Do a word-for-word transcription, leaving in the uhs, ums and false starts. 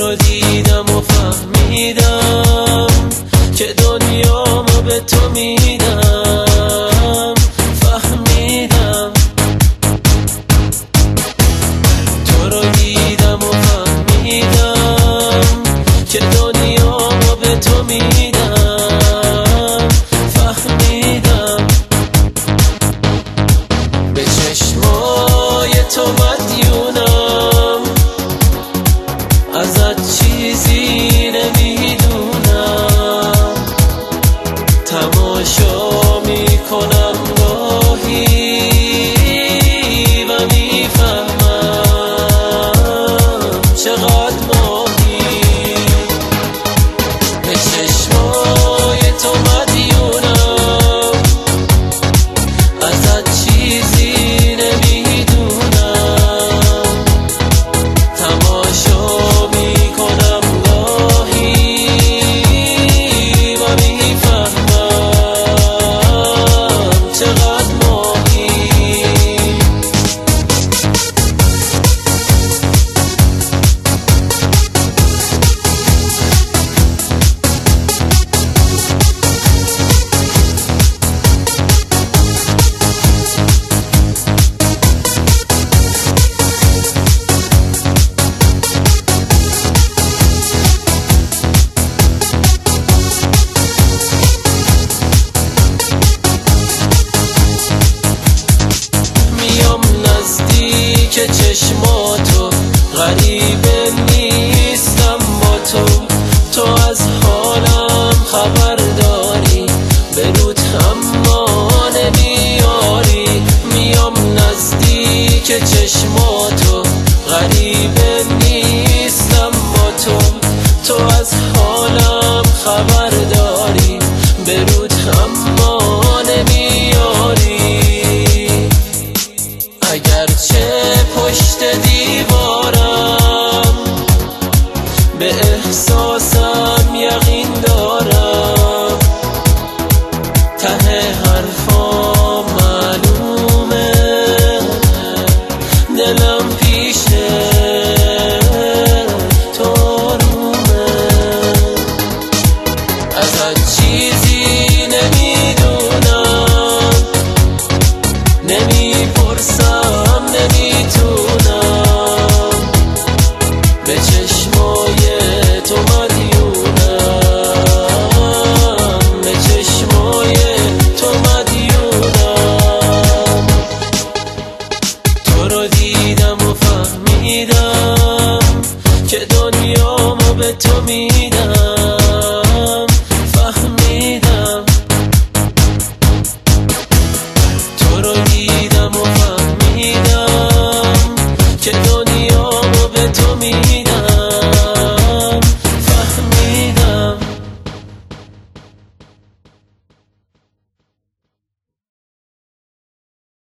رو دیدم و فهمیدم که دنیامو به تو میدم. فهمیدم تو رو دیدم و فهمیدم که دنیامو به تو میدم. فهمیدم به چشمای تو مدیونم، ازت چیزی نمیدونم. تماشا میکنم گاهی و میفهمم چقدر ماهی. به چشمای تو مدیونم، ازت چیزی نمیدونم. تماشا میکنم گاهی و میفهمم چقدر ماهی. که چشماتو غریبه نیستم با تو. تو از حالم خبر داری، به رود اما نمیاری. میام نزدیک چشماتو غریبه نیستم با تو. تو از حالم خبر داری، به رود اما نمیاری. اگرچه پشت دیوارم، به احساسم یقین دارم. ته حرفام معلومه، دلم پیشه تو رومه. ازت چیزی نمیدونم، نمیپرسم، نمیتونم. به چشمای تو مدیونم، به چشمای تو مدیونم. تو رو دیدم و فهمیدم که دنیامو به تو میدم.